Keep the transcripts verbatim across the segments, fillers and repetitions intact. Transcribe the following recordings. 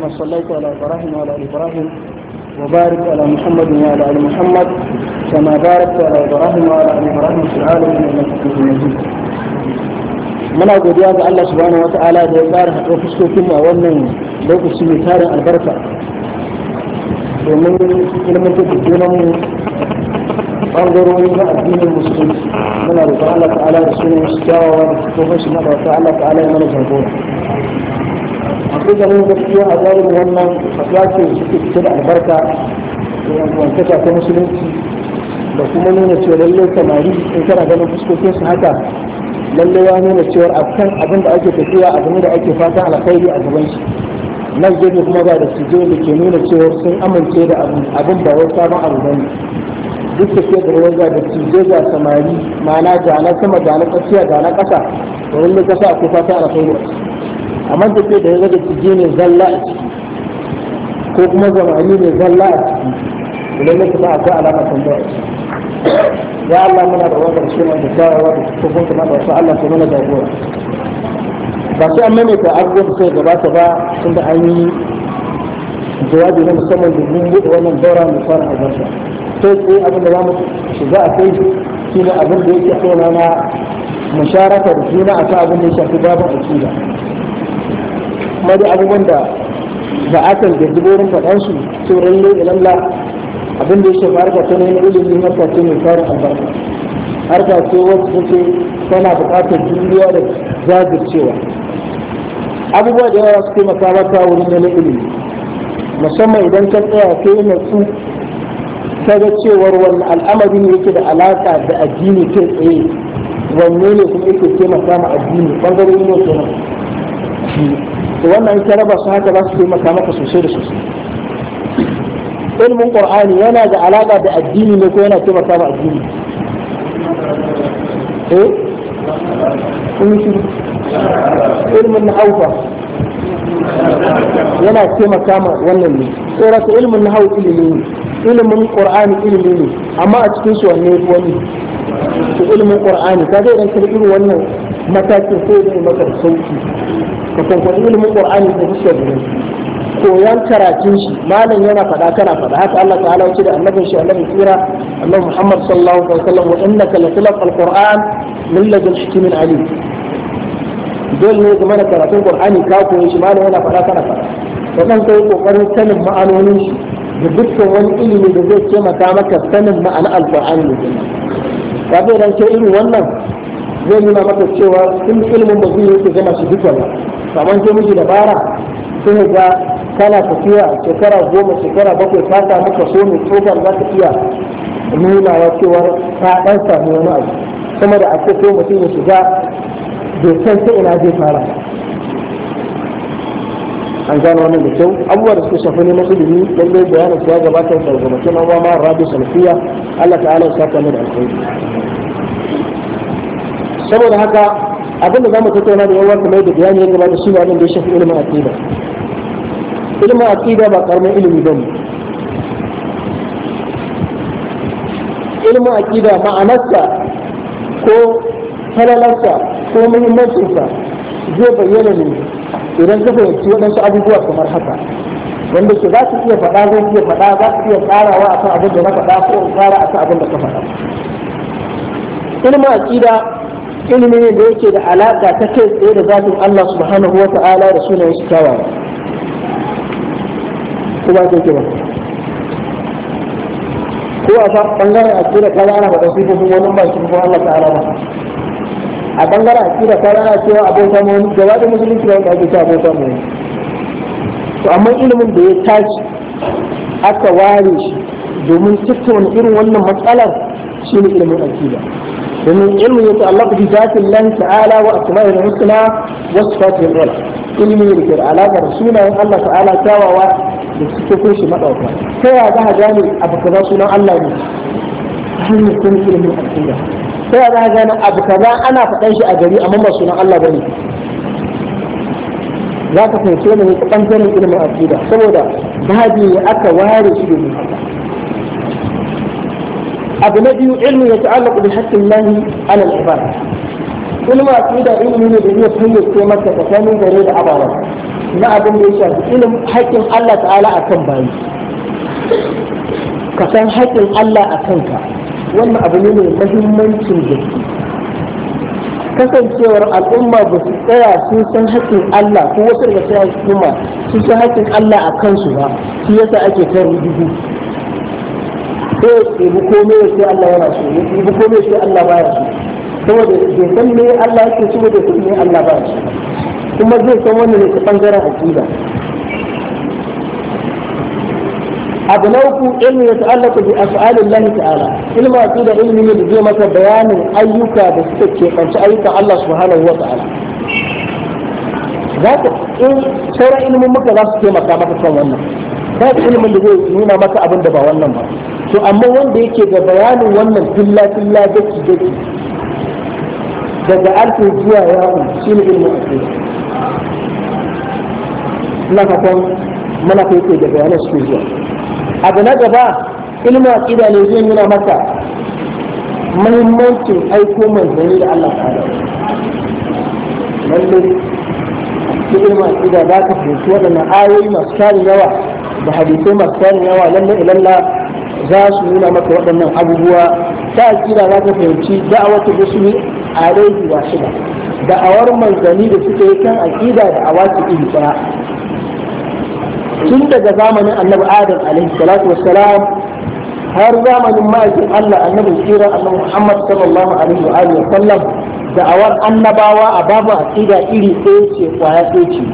كما صليت على إبراهيم وعلى آل إبراهيم وبارك على محمد وعلى آل محمد كما باركت على إبراهيم وعلى آل إبراهيم في العالمين إنك حميد مجيد. muna godiya ga Allah subhanahu wata'ala da ya tsara haɗuwar fuskokin mu a wannan lokaci mai tarin albarka domin ilmantar da junan mu ɓangarori na addinin musulunci. muna roƙon Allah ta'ala da sunan shi kyawawa da sifofin shi madawata Allah ta'ala ya mana jagora. akwai ganin gaskiya a zarin wannan fatuwa ce suke cike da albarka da yankuwantaka ta musulunci da kuma nuna cewa lallai samari in kana ganin fuskokin su haka lalle ya nuna cewa akan abin da ake tafiya abu ne da ake fatan alkhairi a gaban shi. nan gefe kuma ga da suje da ke nuna cewa sun amince da abin ba wai sabon abu bane. duk da ke da waza da suje ga samari ma'ana ga na sama ga na tsakiya ga na ƙasa da lalle kasa akwai fatan alkhairi amma da ke da yaza da suje ne zalla a ciki ko kuma zamani ne zalla a ciki lalle kasa akwai alama tambaya a ciki. ya Allah muna da wadar shi da tsayawa da tukun kuma da wasu Allah su mana jagora. ba sai an maimaita abubuwan da suka gabata ba tun da an yi jawabi na musamman da mun buɗe wannan daura mai fara albarka. sai sai abin da za mu shiga a kai shi ne abin da yake tsona na musharaka da juna a kan abin da ya shafi babin akida. kuma da abubuwan da ba a kan da duborin faɗansu sai ralle ilalla abin da ya shafi harka ta nuna ilimin harka ce mai tarin albarka. harka ce wacce take tana buƙatar juriya da jajircewa. abubuwa da yawa su taimaka maka wurin nuna ilimi musamman idan ka tsaya kai natsu ka ga cewar wani al'amari ne yake da alaƙa da addini kai tsaye wanne ne kuma yake taimaka ma addini ɓangarori ne kenan. to wannan ka raba su haka za su taimaka maka sosai da sosai. ilmin qur'ani yana da alaka da addini ne ko yana taimaka ma addini? eh kun shi ilmin nahawfa yana taimaka ma wannan ne. saboda ilmin nahawu ilimi ne, ilmin qur'ani ilimi ne, amma a cikin su wanne wani to ilmin qur'ani kaga idan ka irin wannan matakin sai da maka sauki ka kwankwaɗi ilmin qur'ani da fuskar da koyan karatun shi malam yana faɗa kana faɗa haka Allah ta'ala ya ce da annabin shi annabi tsira annabi Muhammad sallallahu alaihi wasallam wa innaka latilqal qur'an min ladun hakimin alim. dole ne game da karatun qur'ani ka koyi shi malam yana faɗa kana faɗa da kan kai kokarin sanin ma'anonin shi da dukkan wani ilimi da zai taimaka maka sanin ma'ana alqur'ani ne. kaga idan kai irin wannan zai nuna maka cewa kun ilimin ba zai yake gama shi duka ba kamar sai miji dabara sai ga kana tafiya shekara goma shekara bakwai ka samu kaso mai tsokar za ka iya nuna wa cewar ka dan samu wani abu sama da ake so mutum ya shiga bai san ta ina zai fara. an gano wannan da kyau abubuwa da suka shafi ne masu ilimi lallai bayanin su ya gabata da gabata na ma rabi salafiya Allah ta'ala ya saka mana alkhairi. saboda haka abinda za mu tattauna da yawan kamar da bayani ya gabata shi ne abin da ya shafi ilimin aqida. ilimin aqida ba karamin ilimi ba ne. ilimin aqida ma'anarsa ko falalarsa ko muhimmancinsa zai bayyana ne idan ka fahimci waɗansu abubuwa kamar haka wanda ke za su iya faɗa zai iya faɗa za su iya tsarawa akan abin da na faɗa ko in tsara akan abin da ka faɗa. ilimin aqida ilimi ne da yake da alaƙa ta kai tsaye da zatin Allah subhanahu wa ta'ala da sunayen shi kyawawa. ko ba ke ba ko a bangaren akida ka ana faɗa sifofin wani ba shi ko Allah ta'ala ba. a bangaren akida ka ana cewa abota mu wani gaba da musulunci da ake cewa abota mu wani. to amma ilimin da ya tashi aka ware shi domin tattauna irin wannan matsalar shine ilimin akida. domin ilmin ya ta'allaqu bi zatin Allah ta'ala wa asma'ihi al-husna wa sifatihi al-ula. ilimi da ke da alaƙa da sunayen Allah ta'ala kyawawa da suke kun shi maɗauka. ta yaya za a gane abu kaza sunan Allah ne ta hanyar kun ilimin aqida. ta yaya za a gane abu kaza ana faɗan shi a gari amma ba sunan Allah bane. za ka fahimci wani ne ɓangaren ilimin aqida saboda babi ne aka ware shi domin haka. abu na biyu ilmi ya ta'allaqu bi haqqin lahi ala al-ibad. ilmin aqida ilmi ne da zai fayyace maka tsakanin gare da abawa na abin da ya shafi ilimin haƙƙin Allah ta'ala akan bayi ka san haƙƙin Allah a kanka wannan abu ne mai muhimmancin gaske kasancewar al'umma ba su tsaya sun san haƙƙin Allah ko wasu daga cikin al'umma sun san haƙƙin Allah a kansu ba shi yasa ake kan rubutu sai ya bi komai sai Allah yana so ya bi komai sai Allah baya so saboda bai san me Allah yake so da kuma me Allah baya so kuma zai san wannan ne ta bangaren aqida abu na uku ilmi ya ta'allaka bi af'alillahi ta'ala ilmi aqida ilmi ne da zai maka bayanin ayyuka da suka keɓanci ayyukan Allah subhanahu wa ta'ala zaka in sauran ilimin muka za su taimaka maka kan wannan ba ilimin da zai nuna maka abin da ba wannan ba to amma wanda yake da bayanin wannan filla filla daki daki daga alfin zuwa yawon shine ilmin aqida ina fatan mana kai da bayanan su zuwa abu na gaba ilmin aqida ne zai nuna maka muhimmancin aiko manzanni da Allah ta'ala lalle cikin ilmin aqida za ka fahimci waɗannan ayoyi masu tarin yawa da hadisai masu tarin yawa lalle ilalla za su nuna maka waɗannan abubuwa ta aqida za ka fahimci da'awatu rusuli alaihi wa shida da'awar manzanni da suka yi kan aqida da awaki iri ɗaya tun daga zamanin annabi adam alaihi salatu wassalam har zamanin ma'aikin Allah annabi kira annabi Muhammad sallallahu alaihi wa alihi wa sallam da'awar annabawa a babu aqida iri ɗaya ce kwaya ɗaya ce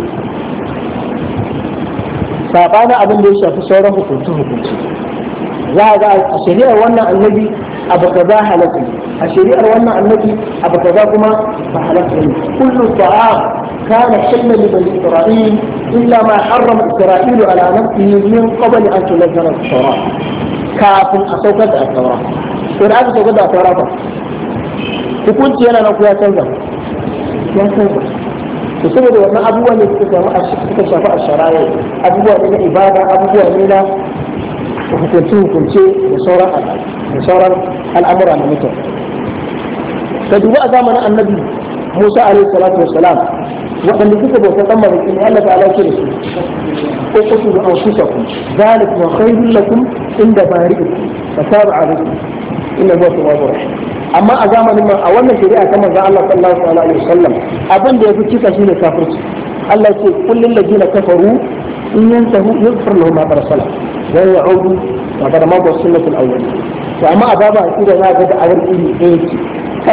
sabanin abin da ya shafi sauran hukunci hukunci za a ga a shari'ar wannan annabi abu kaza halatta a shari'ar wannan annabi abu kaza kuma ba halatta ne kullu ta'am كان حلما لبني إسرائيل إلا ما حرم إسرائيل على نفسه من قبل أن تنزل التوراة كافٍ أسوكت التوراة قرآن أسوكت التوراة تقول أنا نقول يا سنزل يا سنزل تسمى أن أبوه suka shafi a sharaye abubuwa ne na ibada abubuwa ne na hukunce-hukunce da sauran al'amura na mutum ka duba a zamanin annabi Musa alaihi salatu wassalam waɗanda suka bauta ɗan mariki ne Allah ta'ala ce da su ko kusu da anfusakum zalik wa khairul lakum inda bari'ikum fa taba alaikum inna huwa tawwabur rahim amma a zamanin man a wannan shari'a ta manzon Allah sallallahu alaihi wasallam abin da yafi kisa shine kafirci Allah ce kullul ladina kafaru in yantahu yaghfir lahum ma qad salaf wa ya'udu wa qad mada sunnatul awwal to amma a baba akida za ga da awar iri ɗaya ce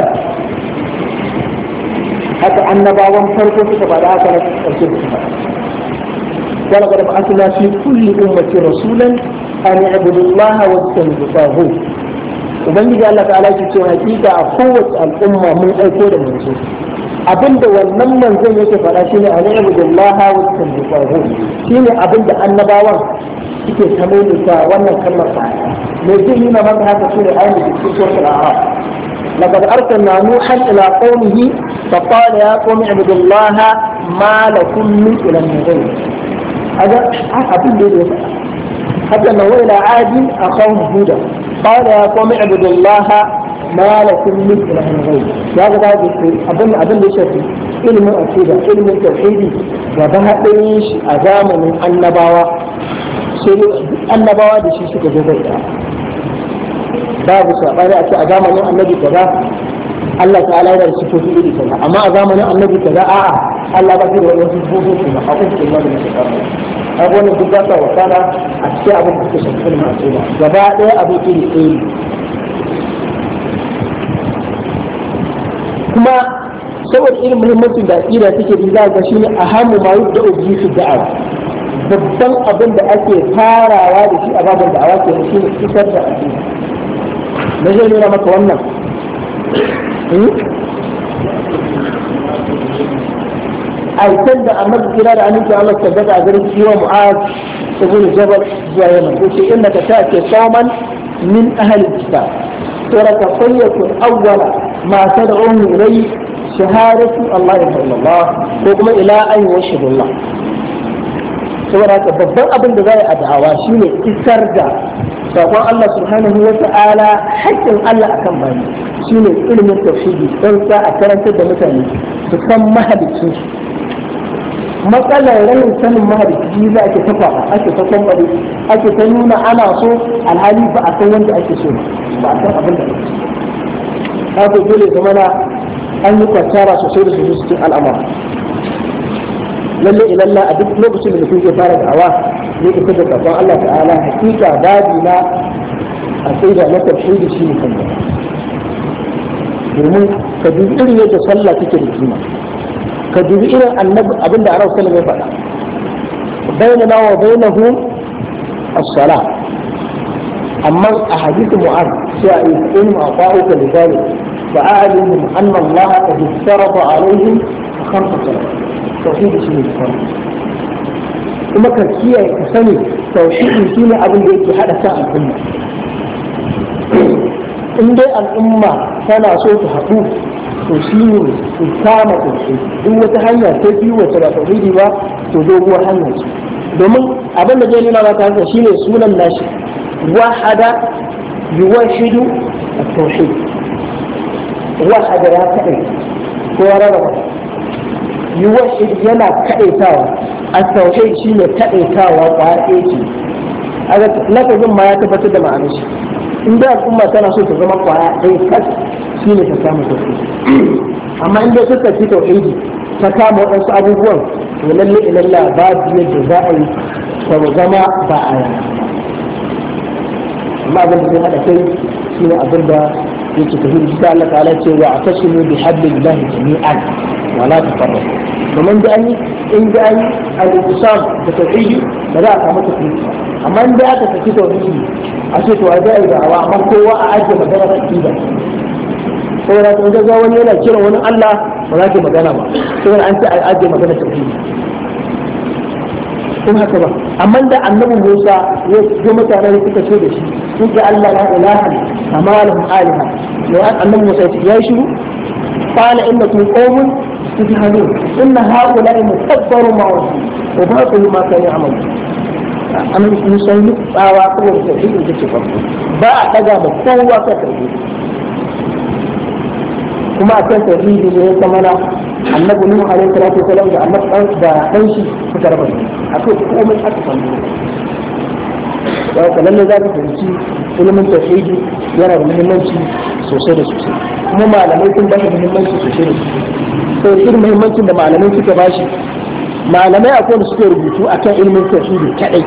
haka annabawan farko suka faɗa haka na ƙarshe suka faɗa wala qad ba'athna fi kulli ummatin rasulan an ya'budu Allah wa yajtanibu taghut ubangiji Allah ta'ala yake cewa hakika a kowace al'umma mun aiko da manzo abinda wannan manzon yake faɗa shine an ya'budu Allah wa yajtanibu taghut shine abinda annabawan suke tamayuka wannan kalmar sa me zai nuna maka haka shine ayyukan cikin suratul a'raf لقد أرسلنا نوحا إلى قومه فقال يا قوم اعبدوا الله ما لكم من إله غيره هذا أبن لي حتى أنه إلى عاد أخاهم هودا قال يا قوم اعبدوا الله ما لكم من إله غيره هذا أبن أبن لي شكل علم أكيدة علم التوحيد وبها إيش أدام من النبوة النبوة دي شيء كذا babu sabani a ce a zamanin annabi kaza Allah ta'ala yana da sifofi iri kaza amma a zamanin annabi kaza a'a Allah ba shi da wani sifofi kuma a kuma da da shi a wannan duk ba ta wakana a cikin abin da suke shafi ilmin aqida gaba ɗaya abin iri ɗaya kuma saboda irin muhimmancin da aqida take da za ga shine ahammu ma yubda bi fi da'awa babban abin da ake farawa da shi a babin da'awa ke shine isar da aqida na zai nuna maka wannan aikin da annabi kira da aminci Allah tabbata a garin kiwa mu'az ibn jabal zuwa yaman yace innaka ta'ti qauman min ahli kitab suraka fayyakun awwala ma tad'uhum ilayhi shahadatu Allah ilaha illallah ko kuma ila an yashhadu Allah saboda babban abin da zai a da'awa shine isar da sakon Allah subhanahu wa ta'ala haƙƙin Allah akan bayi shine ilimin tauhidi don sa a karantar da mutane su san mahaliccin su matsalar rayin sanin mahalici za ake ta faɗa ake ta kwambare ake ta nuna ana so alhali ba a san wanda ake so ba a san abin da ake so haka dole zama na an yi kwattara sosai da sosai cikin al'amura lalle ilalla a duk lokacin da mutum ke fara da'awa ne ka da kafin Allah ta'ala hakika babi na a sai da na tafsiri shi ne kanta domin ka dubi irin yadda sallah take da kima ka dubi irin annabi abinda Annabi sallallahu alaihi wasallam ya faɗa bainana wa bainahum as-salah amma a hadithu mu'adh sai a yi ilmu a qa'uka lidalik fa'alimhum anna Allah qad farada alaihim khamsa salat tauhid shi ne farko kuma ka kiyaye ka sani tauhidi shine abin da yake hada kan al'umma in dai al'umma tana so ta haɗu to shi ne su kama tauhidi duk wata hanya ta biyu wacce ba tauhidi ba to doguwar hanya ce domin abin da zai nuna maka haka shine sunan nashi wahada yuwashidu at-tauhid wahada ya kadai ko ya rarraba yuwashid yana kadaitawa at-tauhid shine kadaitawa kwaɗe ce aga lafazin ma ya tabbatar da ma'anar shi in da al'umma tana so ta zama kwaya ɗaya kas shine ta samu tauhid amma in dai suka ci tauhidi ta kama waɗansu abubuwan to lalle ilalla babu yadda za a yi ta zama ba a yana amma abin da zai haɗa kai shine abin da yake tafi da shi Allah ta'ala ce wa atasimu bi hablillahi jami'an wa la tafarraqu domin da an yi in da an yi al-ittisam da tauhidi ba za a samu tauhidi amma in da aka saki tauhidi a ce to a ga da awa amma kowa a ajiye magana da aqida saboda kun ga wani yana kiran wani Allah ba za ki magana ba saboda an ce a ajiye magana tauhidi kun haka ba amma da annabi Musa ya ga mutane suka ce da shi sun ga Allah la ilaha kama lahum aliha ya annabi Musa ya shiru qala innakum qawmun tujhalun inna haula'i mutabbaru ma'u wa ba'u ma kanu ya'malu annabi Musa ya tsawa saboda tauhidin da ke farko ba a daga ba kowa ka tauhidi kuma akan tauhidi ne ya kamana annabi Nuhu alaihi salatu wasalam da annabi da dan shi suka raba akwai komai aka samu da lalle za ka fahimci ilimin tauhidi yana da muhimmanci sosai da sosai kuma malamai sun ba da muhimmanci sosai da sosai sai irin muhimmancin da malamai suka ba shi malamai akwai da suke rubutu akan ilimin tauhidi kadai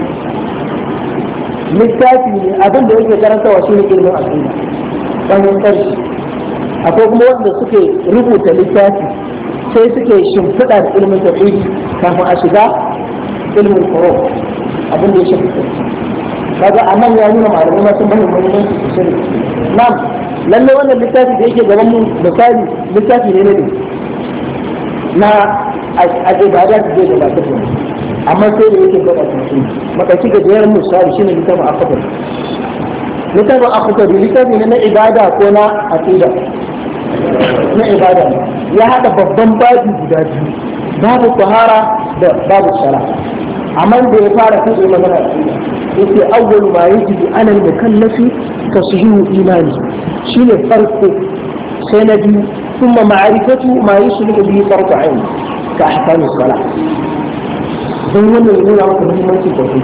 littafi ne abin da yake karantawa shine ilimin aqida dan karshe akwai kuma wanda suke rubuta littafi sai suke shimfiɗa da ilimin tauhidi kafin a shiga ilimin furu abin da ya shafi kaga a nan ya nuna malamai masu muhimmanci sosai na'am lalle wannan littafi da yake gaban mu misali littafi ne ne na a ibada da zai gabatar da amma sai da yake gaba sosai makaci ga jiyar misali shine littafin akhbar littafin akhbar littafi ne na ibada ko na aqida na ibada ya hada babban babi guda biyu babu tahara da babu sala amma da ya fara kai magana yake awwal ma yajibu ana al-mukallafi tashihu imani shine farko sai na biyu kuma ma'rifatu ma yuslihu bihi fardu ayn ka ahkam as-salah dan wannan yana maka muhimmanci sosai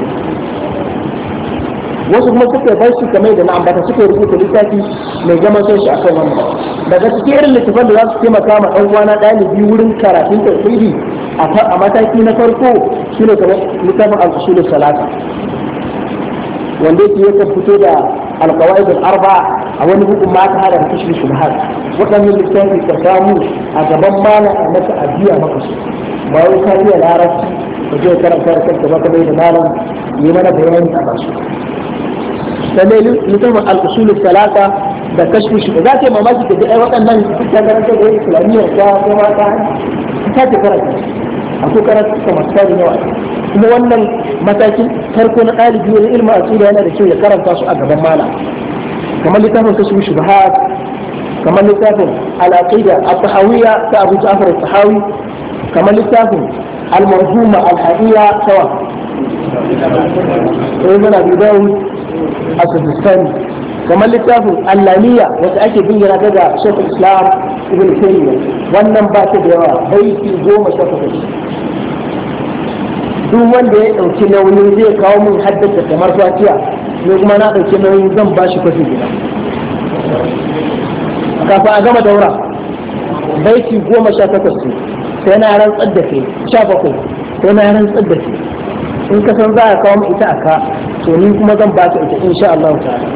wasu kuma suka bar shi kamar da na ambata suka rubuta littafi mai zaman sai shi akan wannan daga cikin irin littafan da za su taimaka ma ɗan uwana ɗalibi wurin karatun tauhidi a mataki na farko shine kamar littafin al-usul salata wanda yake yakan fito da alqawaid al-arba a wani hukun ma ta hada da kashfi shubhat wadannan littafi ka samu a gaban malam annaka abiya maka su ba wai ka iya larabci ka je karanta da kanka ba kamar da malam yi mana bayani a basu sannan littafin al-usul salata da kashfi shubhat za ta yi mamaki ka ji ai waɗannan suka karanta da islamiyya ta kuma ta ta ta karanta akwai karatu ka masu tarin yawa kuma wannan matakin farko na ɗalibi wani ilmi a tsira yana da kyau ya karanta su a gaban mala kamar littafin kasu shubahat kamar littafin al-aqida at-tahawiyya ta Abu Ja'far at-Tahawi kamar littafin al-marhuma al-hadiyya sawa ibn Abi Dawud as-Sistani kamar littafin al-lamiyya wanda ake bingina daga Shaykh al-Islam Ibn Taymiyyah wannan ba ta da yawa baiti goma sha takwas duk wanda ya ɗauki nauyin zai kawo min haddasa kamar fatiya ne kuma na ɗauki nauyin zan ba shi kwafi guda kafin a gama daura baiti goma sha takwas ne sai na rantsar da ke sha bakwai sai na rantsar da ke in ka san za a kawo min ita a ka to ni kuma zan ba ka ita insha Allah ta'ala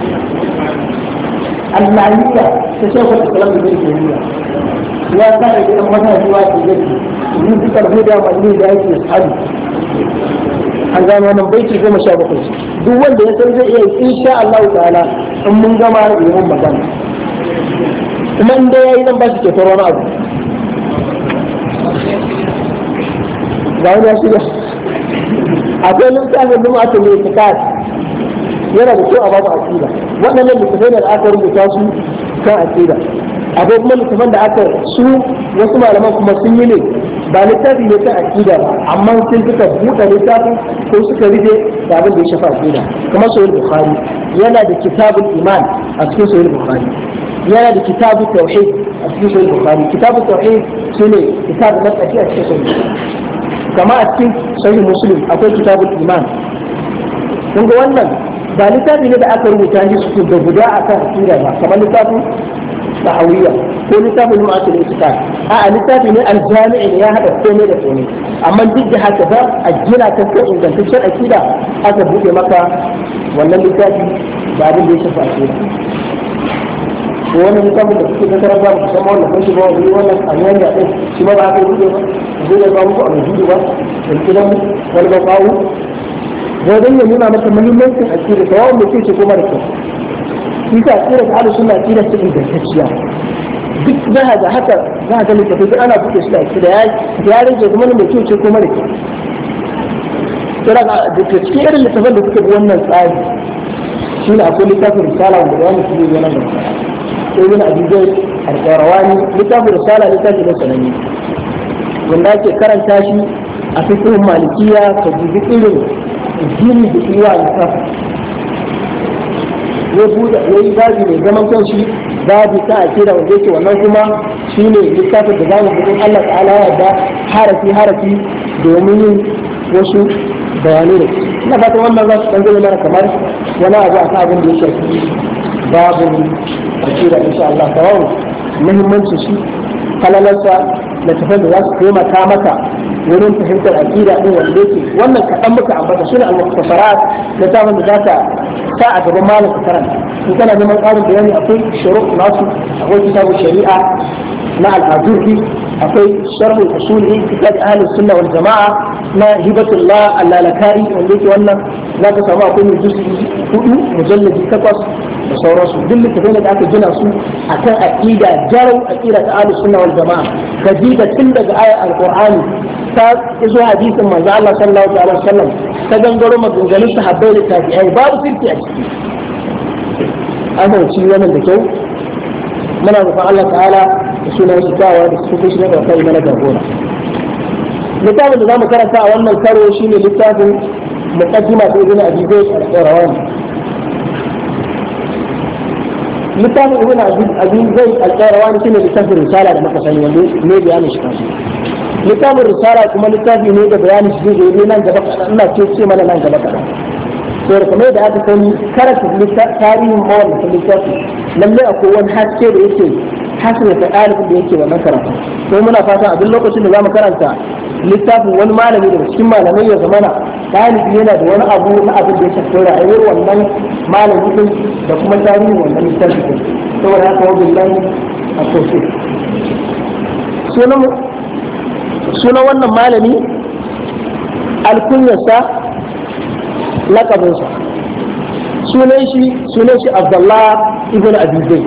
Allahiyya ta shekul islam da zai kiriya ya sa da gidan matajiwa ke zai yi dukkan huda mai da yake sahabi an gano wannan baiti goma sha bakwai duk wanda ya san zai iya insha Allah ta'ala in mun gama da yawan magana kuma in dai yayi nan ba shi ke taro na abu ga wani ya shiga akwai littafin da aka yi fitat yana da kyau a babu aqida waɗannan littafai da aka rubuta su kan aqida akwai kuma littafan da aka su wasu malaman kuma sun yi ne ba littafi ne kan aqida ba amma sun suka buɗe littafin ko suka rufe da abin da ya shafa aqida kamar sahih bukhari yana da kitabul iman a cikin sahih bukhari yana da kitabut tauhid a cikin sahih bukhari kitabut tauhid shine kitab na kashi a cikin sahih kama a cikin sahih muslim akwai kitabul iman kun ga wannan ba littafi ne da aka rubuta shi su da guda akan aqida ba kamar littafin tahawiyya ko littafin mu'atul itiqad a littafi ne aljami'i ne ya hada komai da komai amma duk da haka ba a gina ta kan ingantaccen aqida aka buɗe maka wannan littafi ba abin da ya shafa aqida ko wannan littafin da kuke tattara ba ku san wannan kashi ba wani wannan anyan da din shi ba ba ka buɗe ba zai da ba muku a rubutu ba da kidan wani ba kawo wajen ya nuna maka muhimmancin aqida ta wanda ke ce kuma da kyau shi ka aqida ta ahlus sunna aqida ce ingantacciya duk za ga haka za ga littafin da ana buɗe shi da aqida ya ya rage kuma mai kyau ce kuma da kyau kira ga da cikin irin littafin da kuka bi wannan tsari shine akwai littafin risala wanda da wani su ne nan da ibn abi zayd al-qarawani littafin risala littafin da sanani wanda ake karanta shi a fiqh malikiya ka dubi irin jini da iwa littafin ya buɗe ya yi babi mai zaman kanshi babi ta a kira wanda yake wannan kuma shine littafin da zamu gudun Allah ta'ala ya da harafi harafi domin yin wasu bayanai da ina fatan wannan za su ɗan zama mana kamar wani abu a abin da ya shafi babin akida insha Allah tawawu muhimmancin shi kalalarsa da tafan da za su taimaka maka wurin fahimtar aqida din wanda yake wannan kaɗan muka ambata shi ne al-mukhtasarat da tafan da za ka sa a gaban malam ka karanta in kana neman ƙarin bayani akwai shuruq nasu akwai kitabu shari'a na al-azurri akwai sharh al-usul kitab ahli sunna wal jamaa na hibatullah al-lalakari wanda yake wannan za ka samu akwai juz'i hudu mujalladi takwas da sauransu duk littafai da aka gina su akan aqida jarau aqida ta ahli sunna wal jamaa kadida tun daga ayar al-qur'ani ta izo hadisin manzo Allah sallallahu alaihi wasallam ta gangaro maganganun sahabbai da tabi'ai babu sirki a ciki an fahimci wannan da kyau muna roƙon Allah ta'ala da sunan shi tawa da su shi da kai mana jagora littafin da zamu karanta a wannan karo shine littafin muqaddima ta ibn abi zayd al-qayrawani littafin ibn abi zayd al-qayrawani shine littafin risala da muka sani wanda ne bayanin shi kansa littafin risala kuma littafi ne da bayanin shi zai yi nan gaba kaɗan ina ce ce mana nan gaba kaɗan to da kamar da aka sani karanta tarihin mawallafin littafi lalle akwai wani haske da yake haske da ɗalibin da yake wannan karatu sai muna fatan a duk lokacin da zamu karanta littafin wani malami daga cikin malamai ya zamana ɗalibi yana da wani abu na abin da ya shafi rayuwar wannan malami din da kuma tarihin wannan littafi din saboda haka wajen lahi a sosai sunan sunan wannan malami alkunyarsa lakabinsa sunan shi sunan shi Abdullah ibn Abi Zayd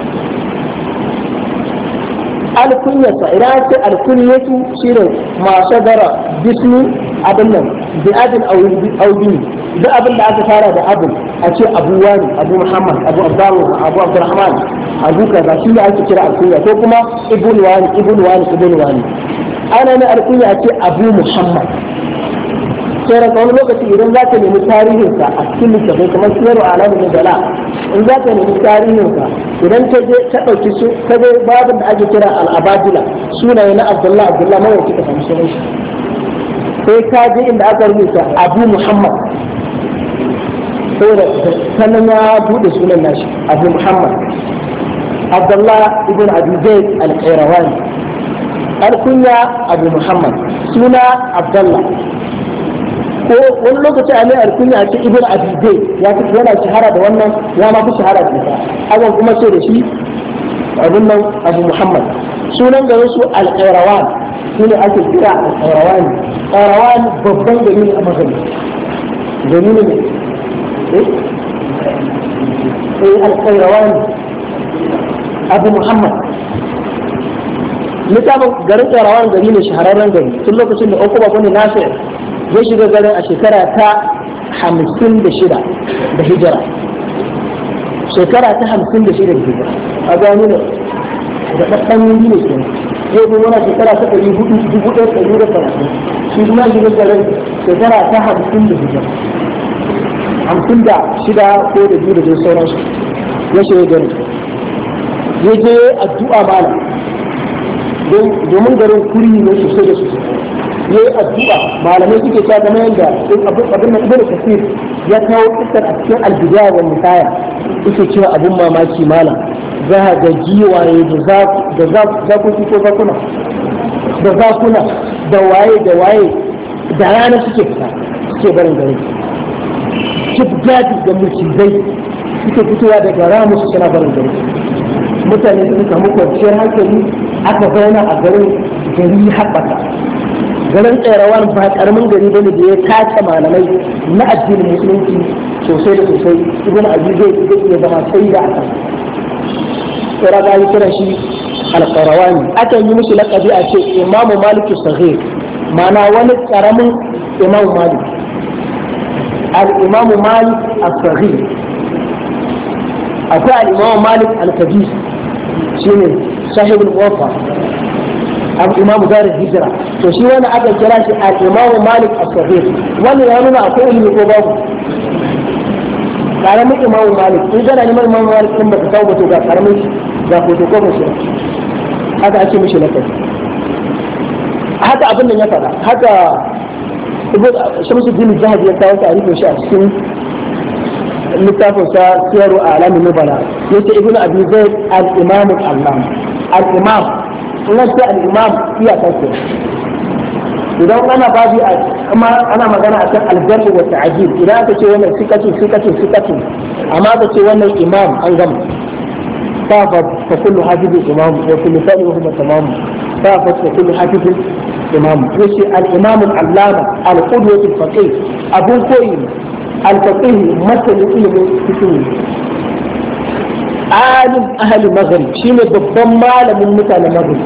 alkunyarsa idan ce alkunyatu shine ma sadara bismi abin nan bi adin audini duk abin da aka fara da abin a ce abu wani abu muhammad abu abdullah abu abdurrahman abu kaza shi ne ake kira alkunya ko kuma ibn wani ibn wani ibn wani ana ne alkunya a ce abu muhammad sai daga wani lokaci idan za ka nemi tarihinsa a cikin littafai kamar siyarwa alamun da in za ka nemi tarihinsa idan ka je ka ɗauki su ka je babin da ake kira al'abadila sunaye na abdullah abdullah mawai kika samu sunan shi sai ka je inda aka rubuta Abu Muhammad saboda sannan ya bude sunan nashi Abu Muhammad Abdullah ibn Abi Zaid al-Qayrawani alkunya Abu Muhammad suna Abdullah ko wani lokaci a mai alkunya a ce ibn Abi Zaid ya fi yana shahara da wannan ya ma fi shahara da ita hakan kuma ce da shi abin nan Abu Muhammad sunan garin su al-Qayrawan shine ake kira al-Qayrawani Qayrawan babban gari ne a Maghrib gari ne eh eh al-Qayrawani Abu Muhammad littafin garin Qayrawan gari ne shahararren gari tun lokacin da Uqba bin Nafi' ya shiga garin a shekara ta hamsin da shida da hijira shekara ta hamsin da shida da hijira a gani ne da ɗaɗɗan yi ne kenan yau kuma wani shekara ta ɗari hudu dubu ɗaya ɗari da talatin shi kuma shiga garin shekara ta hamsin da hijira hamsin da shida ko da biyu da dai sauransu ya shiga garin ya je addu'a malam domin garin kuri ne sosai da sosai ya yi addu'a malamai suke cewa game yadda abin da ibn kasir ya kawo kisar a cikin albidaya wa misaya yake cewa abin mamaki malam za a ga giwaye da zakoki ko zakuna da zakuna da waye da waye da rana suke fita suke barin gari kibgadi da mucizai suke fitowa daga ramu su suna barin gari mutane sun samu kwanciyar hankali aka zauna a garin gari haɓaka garin Qayrawan ba karamin gari bane da ya tace malamai na addinin musulunci sosai da sosai ibn Abi Zaid zai iya zama sai da aka kira ga kira shi al-Qayrawani akan yi mishi laqabi a ce Imam Malik Saghir ma'ana wani karamin Imam Malik al-Imam Malik as-Saghir akwai al-Imam Malik al-Kabir shine sahibul Muwatta abu imamu darin hijira to shi wani aka kira shi al-imamu Malik as-Sahih wani ya nuna akwai ilimi ko babu karamin imamu Malik in gana neman imamu Malik din baka kawo to ga karamin ga ko ko ba shi haka ake mishi lafazi haka abin nan ya faɗa haka ibn Shamsuddin Zahabi ya kawo tarihin shi a cikin littafin sa Siyaru A'lamin Nubala yace ibn Abi Zaid al-Imam al-Allam al-Imam wannan sai al-Imam iya kake idan ana babi amma ana magana akan al-jarh wa ta'dil idan aka ce wannan sikatu sikatu sikatu amma aka ce wannan imam an gama fa fa kullu hadith imam wa kullu fa'il huwa tamam fa fa kullu hadith imam yace al-imam al-allama al-qudwah al-faqih abun koyi al-faqih masal ilmi fiqh alim ahli maghrib shine babban malamin mutanen maghrib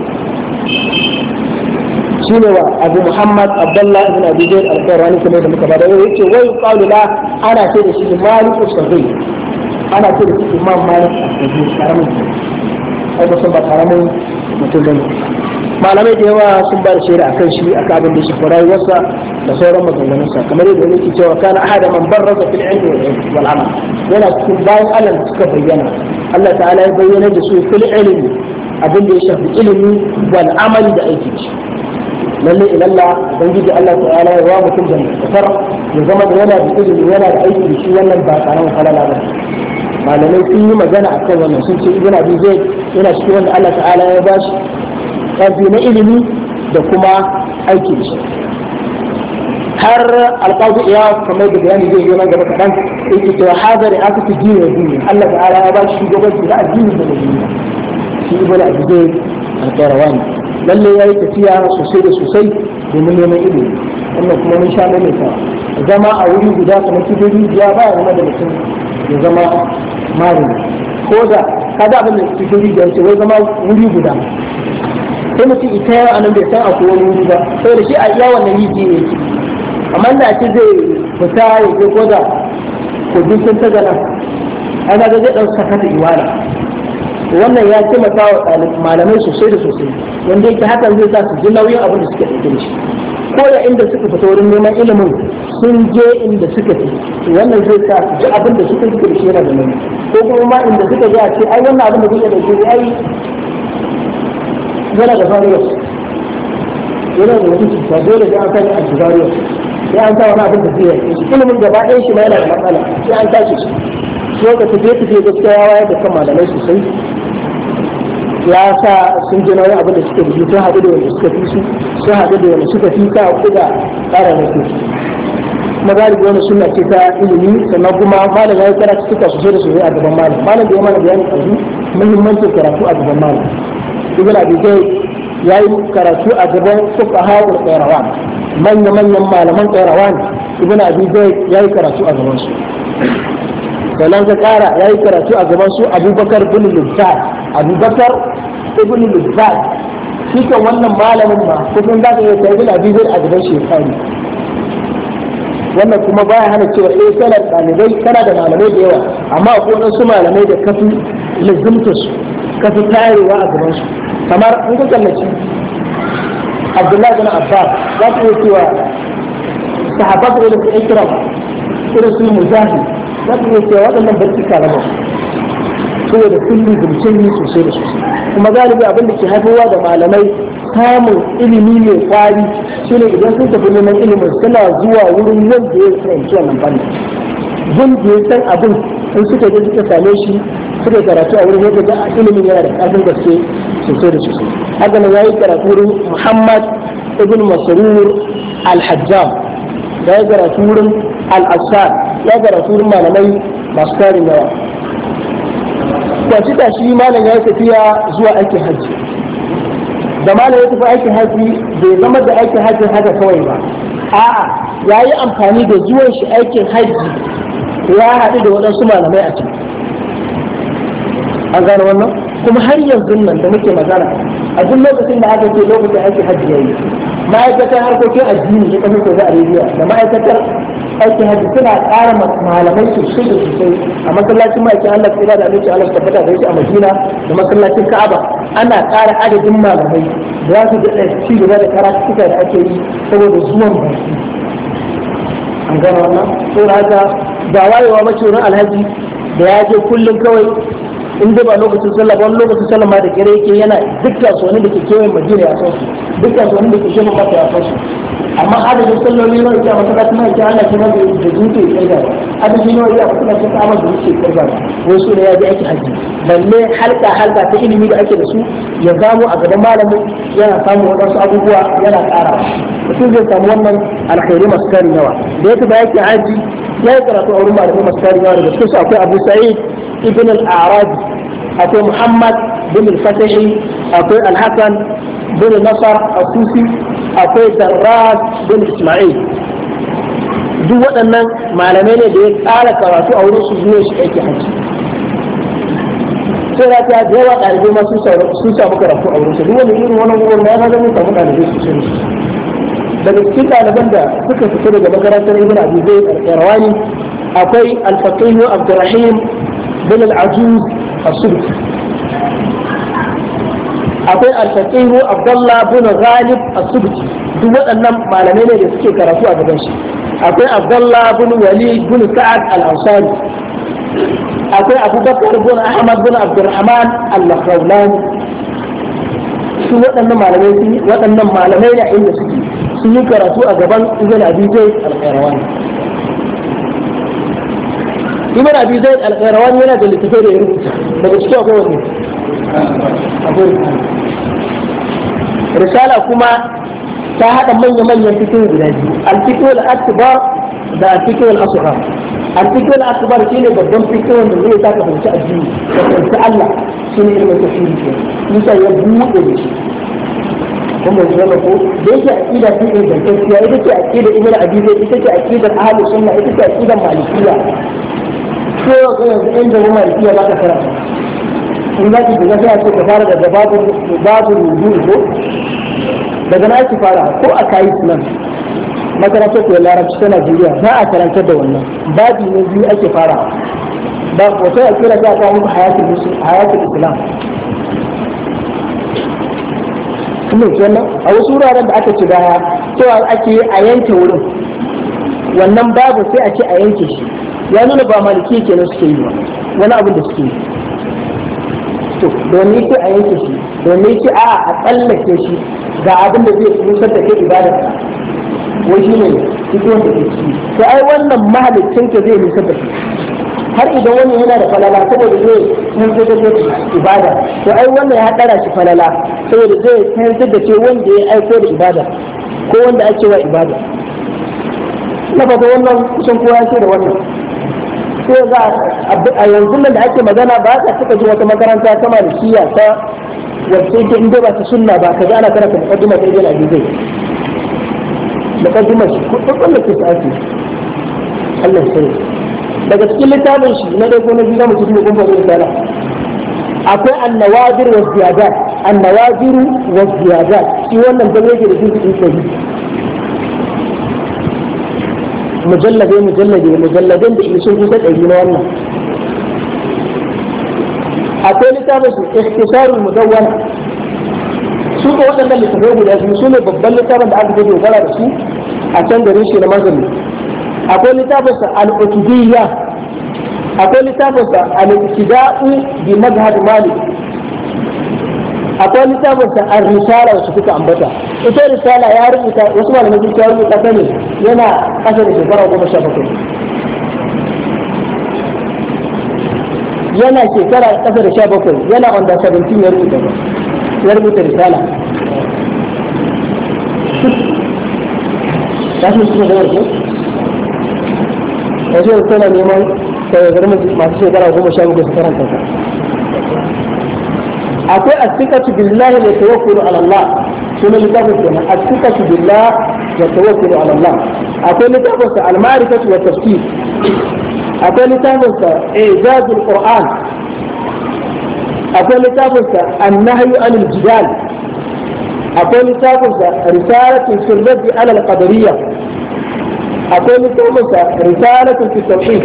shine wa Abu Muhammad Abdullah ibn Abi Zaid al-Qayrawani kuma da muka bada yace wai qalu la ana ce da shi Malik as-Saghir ana ce da shi Imam Malik as-Saghir karamin ai ba san ba karamin mutum bane malamai da yawa sun ba da shaida akan shi akan abin da shi rayuwarsa da sauran maganganunsa kamar yadda yake cewa kana ahada man barraza fil ilmi wal amal yana cikin bayan Allah da suka bayyana Allah ta'ala ya bayyana da su fil ilmi abin da ya shafi ilimi wal amali da aiki shi lalle ilalla ubangiji Allah ta'ala ya wa mutum da kasar ya zama da yana da ilimi yana da aiki da shi wannan ba karamin halala ba malamai sun yi magana akan wannan sun ce ibn Abi Zaid yana cikin wanda Allah ta'ala ya ba shi kafi na ilimi da kuma aiki da shi har alƙawar iya kamar da bayani zai zo nan gaba kaɗan yake cewa hazari aka fi dini da duniya Allah ta'ala ya ba shi shugabanci da addini da duniya shi ibn Abi Zaid al-Qayrawani lalle yayi tafiya sosai da sosai domin neman ilimi wannan kuma mun sha mai ta zama a wuri guda kamar kidiri ya ba ya zama da mutum ya zama malami ko da kada abin da kidiri da yake wai zama wuri guda sai mutum ita yawa anan bai san akwai wani wuri ba sai da shi a iya wannan yi ji ne amma da ake zai fita ya je ko da kogin sun ta gana ana ga zai ɗan saka da iwala wannan ya taimaka wa malamai sosai da sosai wanda yake hakan zai sa su ji nauyin abin da suke ɗauke da shi ko da inda suka fita wurin neman ilimin sun je inda suka fi wannan zai sa su ji abin da suka fi da shi yana da nauyi ko kuma ma inda suka ji a ce ai wannan abin da kuke ɗauke da ai yana da faruwa yana da wani cuta dole sai an sani antibiotics sai an sa wani abin da zai yi shi ilimin gaba ɗaya shi ma yana da matsala sai an tashi shi shi wanda tafiye tafiye gaskiya ya wayar da kan malamai sosai ya sa sun ji nauyin abin da suke da sun haɗu da wanda suka fi su sun haɗu da wanda suka fi sa kuɗi da ƙara da su kuma galibi wani suna ce ta ilimi sannan kuma malam ya yi karatu suka sosai da sosai a gaban malam malam da ya mana bayani ɗauki muhimmancin karatu a gaban malam ibn abi zayd ya yi karatu a gaban fuqaha ul qayrawan manya manyan malaman qayrawan ibn abi zayd ya yi karatu a gaban su sannan ka kara ya yi karatu a gaban su abubakar bin lubbad abubakar ibn lubbad shi kan wannan malamin ma kuma za ka iya ta ibn abi zayd a gaban shekaru wannan kuma baya hana cewa eh kana ɗalibai kana da malamai da yawa amma akwai wasu malamai da kafi lazimta su kafi tarewa a gaban su kamar in ka kallaci Abdullahi bin Abbas za ka iya cewa sahabbat da su ikram irin su mujahid za ka iya cewa waɗannan barci kalama saboda sun lizimce ni sosai da sosai kuma galibi abin da ke haifowa da malamai samun ilimi mai kwari shine idan sun tafi neman ilimin suna zuwa wurin wanda ya fahimci wannan fannin wanda ya san abin in suka je suka same shi suka karatu a wurin yadda ga ilimin yana da ƙarfin gaske sosai da sosai haka nan yayi karatu wurin Muhammad ibn Masrur al-Hajjam ya yi karatu wurin al-Assad ya karatu wurin malamai masu tarin yawa kwanci shi malam ya yi tafiya zuwa aikin hajji da malam ya tafi aikin hajji bai zama da aikin hajji haka kawai ba a'a ya yi amfani da zuwan shi aikin hajji ya haɗu da waɗansu malamai a can an gane wannan kuma har yanzu nan da muke magana a duk lokacin da aka ce lokacin aikin hajji ya yi ma'aikatar harkokin addini ta ƙasar Saudi Arabia da ma'aikatar aikin hajji suna ƙara malamai sosai da sosai a masallacin ma'aikin Allah tsira da alaihi Allah tabbata da shi a Madina da masallacin Ka'aba ana ƙara adadin malamai da za su ga ci gaba da karatuka da ake yi saboda zuwan baki an gano wannan saboda haka ba wayewa mace wurin alhaji da ya je kullum kawai in dai ba lokacin sallah ba wani lokacin sallah ma da kire yake yana duk kasuwanni da ke kewayen Madina ya san su duk kasuwanni da ke kewayen Makka ya san su amma adadin salloli nawa yake a masallacin mai ke Allah kuma da zuke kai da adadin nawa yake a masallacin Ka'aba da zuke kai da wai su ne ya ji aiki haji balle halka halka ta ilimi da ake da su ya samu a gaban malamin yana samu wadansu abubuwa yana ƙara mutum zai samu wannan alkhairi masu tarin yawa da yake ba yake haji ya yi karatu a wurin malamai masu tarin yawa daga cikin su akwai Abu Sa'id ibn al-Arabi akwai Muhammad bin al-Fatahi akwai Al-Hasan bin Nasar al-Susi akwai Darras bin Ismail duk waɗannan malamai ne da ya ƙara karatu a wurin su zuwa shi aiki hajji sai na ta da yawa ɗalibai ma sun samu karatu a wurin su duk wani irin wani wurin ya zama mun samu ɗalibai su sun daga cikin ɗaliban da suka fito daga makarantar Ibn Abi Zayd al-Qayrawani akwai al-Faqih Abdurrahim bin al-Ajuz as-Subki akwai al-Faqih Abdullah bin Ghalib as-Subki duk waɗannan malamai ne da suke karatu a gaban shi akwai Abdullah bin Walid bin Sa'ad al-Ansari akwai Abubakar bin Ahmad bin Abdurrahman al-Khawlani su waɗannan malamai su waɗannan malamai da inda suke sun yi karatu a gaban Ibn Abi Zayd al-Qayrawani Ibn Abi Zayd al-Qayrawani yana da littafai da ya rubuta daga cikin akwai wani akwai risala kuma ta haɗa manya-manyan fikihu guda biyu al-fikihu al-akbar da al-fikihu al-asghar al-fikihu al-akbar shine babban fikihun da zai saka fahimci addini da fahimci Allah shine ilmin tafsiri ke Musa ya buɗe da shi kuma da zama ko da yake aqida ce ingantacciya ita ce aqida ibn abi zayd ita ce aqidar ahlus sunna ita ce aqidar malikiyya ko ga yanzu inda mu malikiyya ba ka karanta in za ki ga sai a ce ka fara daga babu babu wudu ko daga na ake fara ko a kayi nan makarantar koyon larabci ta Najeriya za a karantar da wannan babi ne biyu ake fara ba ko sai a kira za a kawo muku hayatul islam kuma kenan a wasu wuraren da aka ci baya cewa ake a yanke wurin wannan babu sai a ce a yanke shi ya nuna ba maliki kenan suke yi ba wani abin da suke yi to domin yake a yanke shi domin yake a a tsallake shi ga abin da zai musar da kai ibadar ka wai shi ne cikin wanda ke ciki to ai wannan mahalicin ka zai musar da kai har idan wani yana da falala saboda zai tantar da kai ibada to ai wannan ya dara shi falala saboda zai tantar da kai wanda ya aiko da ibada ko wanda ake wa ibada na fata wannan kusan kowa ya ce da wannan sai za a yanzu nan da ake magana ba ka taɓa ji wata makaranta ta malikiya ta wacce ke inda ba ta sunna ba ka ji ana karanta muqaddima ta ibn abi zayd muqaddima shi ko wanda ke sa'ati Allah sai daga cikin littafin shi na dai ko na biyu mu cikin gumba da risala akwai an-nawadir wa ziyadat an-nawadir wa ziyadat shi wannan da yake da cikin sahihi mujallade mujallade mujalladen da sun kusa ɗari na wannan akwai littafin su ikhtisarul mudawwana su ko waɗannan littafai guda biyu su ne babban littafin da aka dogara da su a can garin shi na mazali akwai littafin sa al-utubiyya akwai littafin sa al-ibtida'u bi madhhab malik akwai littafin sa ar-risala wacce kuka ambata ita risala ya rubuta wasu malamai sun ta rubuta ta ne yana kasa da shekara goma sha bakwai yana shekara kasa da sha bakwai yana under seventeen ya rubuta ya rubuta risala ta shi suna da warke ya ce tana neman tsayagar masu shekara goma sha bakwai su karanta ta akwai as-siqatu billahi wa tawakkulu ala Allah sunan littafin kenan as-siqatu billah wa tawakkulu ala Allah akwai littafin sa al-ma'rifatu wa tafsir akwai littafin sa ijazul qur'an akwai littafin sa an-nahyu anil jidal akwai littafin sa risalatu fi radd ala al-qadariyya akwai littafin sa risalatu fi tawhid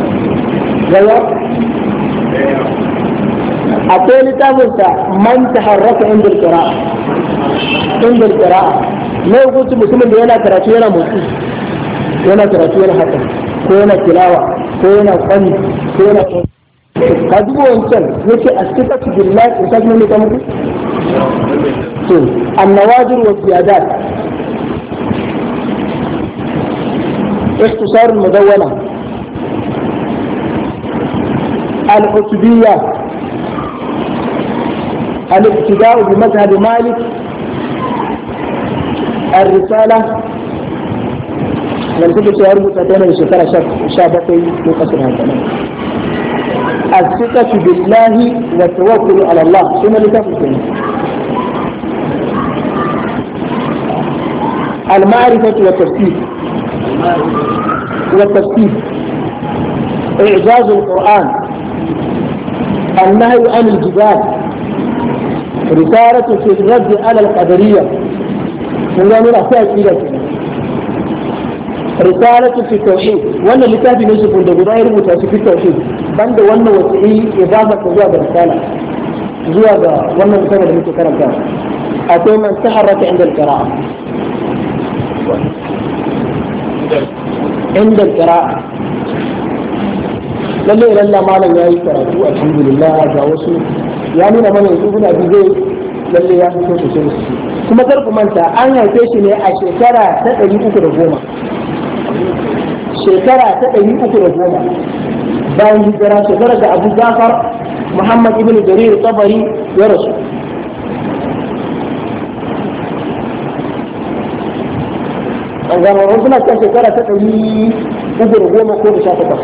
akwai littafinsa man taharraka inda al-qira'a inda al-qira'a ne hukunci mutumin da yana karatu yana motsi yana karatu yana haka ko yana tilawa ko yana kwani ko yana ka duba wancan yake asifatu billahi in sajmu ne kamar to an-nawajir wa ziyadat اختصار المدونة العتبية الابتداء بمذهب مالك الرسالة لم تكن شهر متتين بشكرة شابقي من قصر هذا الثقة بالله والتوكل على الله ثم لتفكر المعرفة والتفسير والتفسير إعجاز القرآن النهي عن الجبال رسالة في الرد على القدرية من أحياء كده رسالة في التوحيد وانا اللي كافي نجف عند غير متأسف في التوحيد بند وانا وسعي إضافة زواب الرسالة زواب وانا مسامة لم يتكرم كان أتو من تحرك عند القراءة عند القراءة lalle lalla malam yayi karatu alhamdulillah ga wasu ya nuna mana yanzu ibn abi zai lalle ya fito sosai sosai kuma kar ku manta an haife shi ne a shekara ta ɗari uku da goma shekara ta ɗari uku da goma bayan hijira shekara da Abu Ja'far Muhammad ibn Jarir Tabari ya rasu an gama wasu na kan shekara ta ɗari uku da goma ko da sha takwas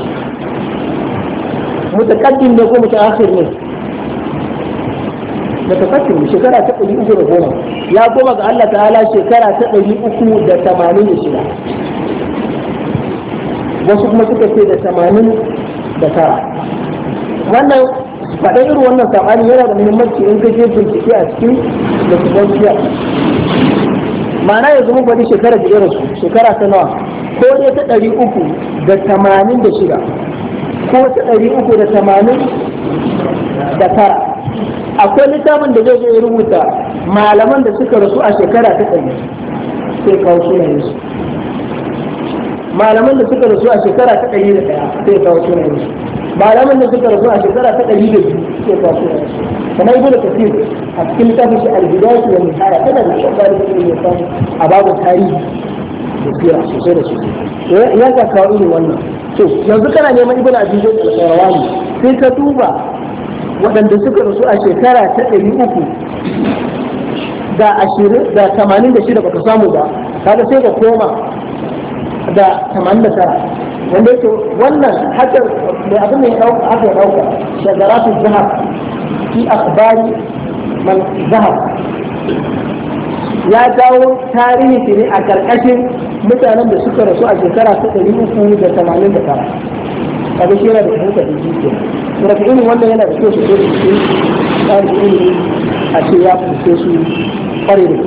متقدم ne ko mutaakhir ne mutaqaddim shekara ta ɗari uku da goma ya goma ga Allah ta'ala shekara ta ɗari uku da tamanin da shida wasu kuma suka ce da tamanin da tara wannan faɗa irin wannan sabani yana da muhimmanci in ka je bincike a cikin da kubanciya ma'ana yanzu mun faɗi shekara da irin shekara ta nawa ko dai ta ɗari uku da tamanin da shida ko ta ɗari uku da tamanin da tara akwai littafin da zai zo ya rubuta malaman da suka rasu a shekara ta ɗari sai kawo sunayen su malaman da suka rasu a shekara ta ɗari da ɗaya sai kawo sunayen su malaman da suka rasu a shekara ta ɗari da biyu suke kawo kamar ibn kathir a cikin littafin shi al-bidayah wa nihaya tana da shakar da ne kan a babu tarihi da sira sosai da sosai ya ga kawo irin wannan to yanzu kana neman ibn abi zaid al-qayrawani sai ka duba waɗanda suka rasu a shekara ta ɗari uku da ashirin da tamanin da shida baka samu ba kaga sai ka koma da tamanin da tara wanda yake wannan haka mai abin da ya dauka haka ya dauka shagaratu zahab fi akhbari man zahab ya dawo tarihi ne a karkashin mutanen da suka rasu a shekara ta ɗari uku da tamanin da tara kaga shi yana da hukunta da jike kuma irin wannan yana da kyau su zo su tsari ilimi a ce ya fice su kware da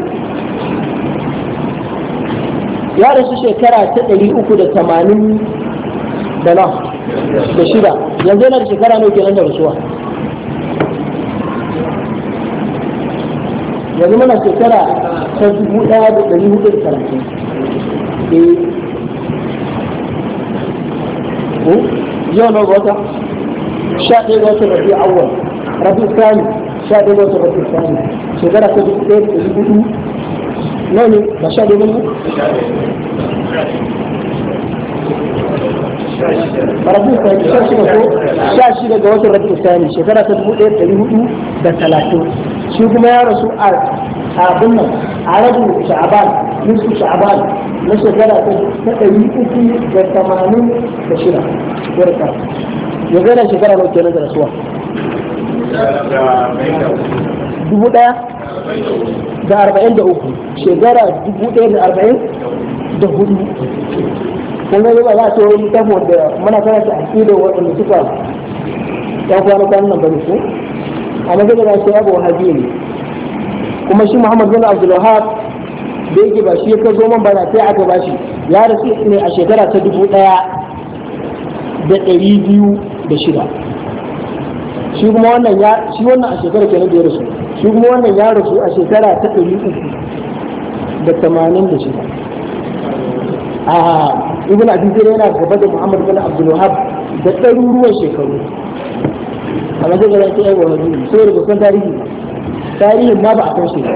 ya rasu shekara ta ɗari uku da tamanin da na da shida yanzu yana da shekara mai kenan da rasuwa yanzu mana shekara ta dubu ɗaya da ɗari hudu da talatin yau na wata sha ɗaya ga wata rabi awwal rabi sani sha ɗaya ga wata rabi sani shekara ta dubu ɗaya da ɗari hudu nawa ne ba sha ɗaya ne rabi sani sha shida ko sha shida ga wata rabi sani shekara ta dubu ɗaya da ɗari hudu da talatin shi kuma ya rasu a abin nan a rabin sha'aban nisfu sha'aban na shekara ta ɗari uku da tamanin da shida warka ya gana shekara na kenan da rasuwa dubu ɗaya da arba'in da uku shekara dubu ɗaya da arba'in da hudu kun gani ba za a ce wani tafo da muna karanta a ƙi da waɗanda suka ya kwana kwanan nan bane ko amma zai gana shi abu wahabi ne kuma shi muhammad bin abdul wahab da yake ba shi ya ka zo man bana sai aka bashi ya rasu ne a shekara ta dubu ɗaya da ɗari biyu da shida shi kuma wannan ya shi wannan a shekara kenan da ya rasu shi kuma wannan ya rasu a shekara ta ɗari uku da tamanin da shida a ibn abi zayd yana gaba da muhammad bin abdul wahab da ɗaruruwan shekaru amma zai ga ta yi wa hajji sai da kusan tarihi tarihin ma ba a kan shi